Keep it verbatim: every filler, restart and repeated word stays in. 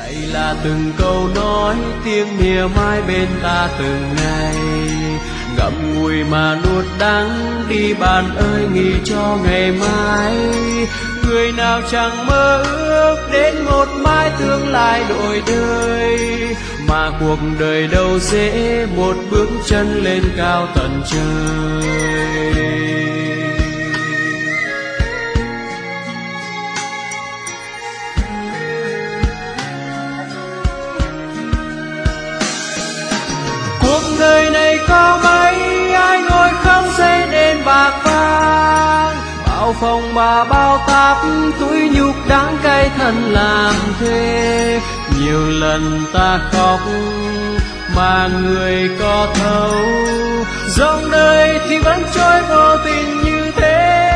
Đây là từng câu nói tiếng mỉa mai bên ta từng ngày, ngậm ngùi mà nuốt đắng đi bạn ơi, nghĩ cho ngày mai. Người nào chẳng mơ ước đến một mai tương lai đổi đời, mà cuộc đời đâu dễ một bước chân lên cao tận trời. Cuộc đời này có mấy ai ngồi không xây nên bạc vàng, bao phòng mà bao táp túi nhục đắng cay thân làm thuê. Nhiều lần ta khóc mà người có thấu, dòng đời thì vẫn trôi vô tình như thế.